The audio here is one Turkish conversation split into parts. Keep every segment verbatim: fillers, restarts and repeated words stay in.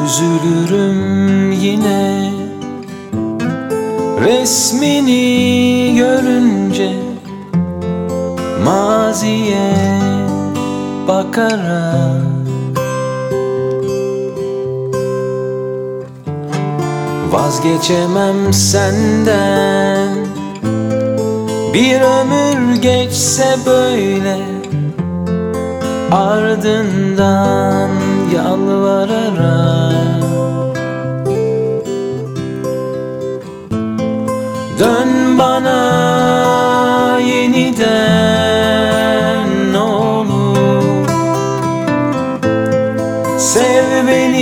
Üzülürüm yine resmini görünce, maziye bakarak. Vazgeçemem senden, bir ömür geçse böyle, ardından yalvararak. Dön bana yeniden ne olur, sev beni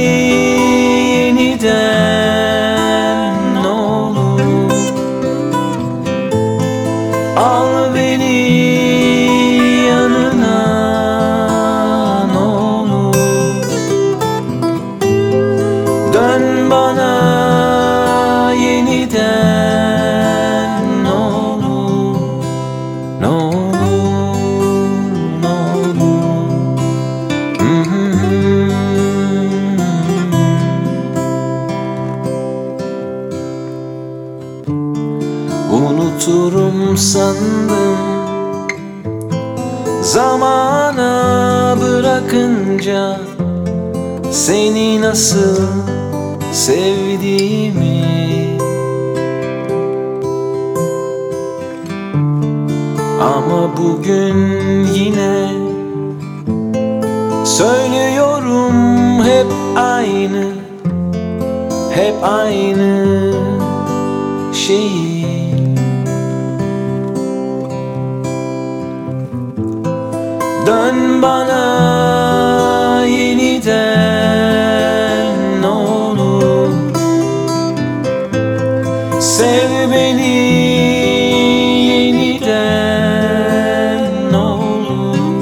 yeniden ne olur, al beni yanına ne olur. Dön bana yeniden ne olur, ne olur, ne olur. Hmm. Unuturum sandım, zamana bırakınca seni nasıl sevdiğimi. Ama bugün yine söylüyorum hep aynı, hep aynı şeyi. Dön bana yeniden ne olur, sev beni yeniden ne olur,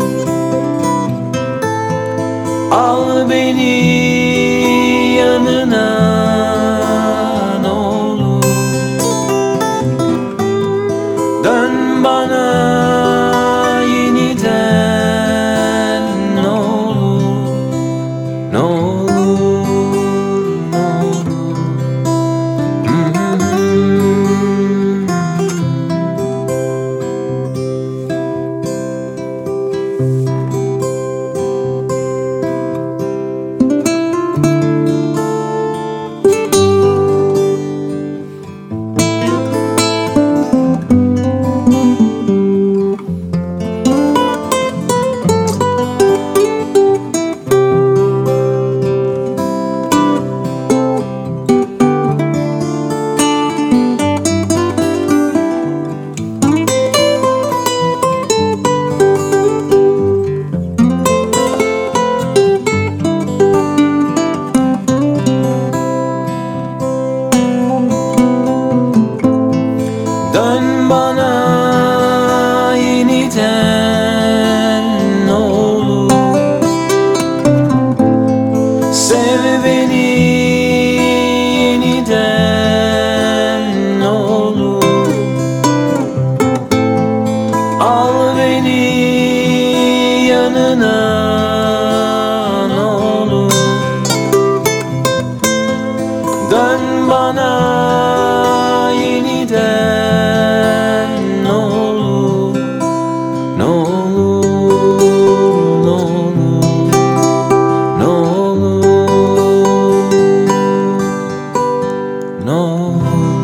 al beni yanına ne olur. Dön bana ne olur, ne olur. Dön bana yeniden ne olur, sev beni yeniden ne olur, al beni yanına ne olur. Dön bana yeniden ne olur, ne olur, ne olur, ne olur, ne olur.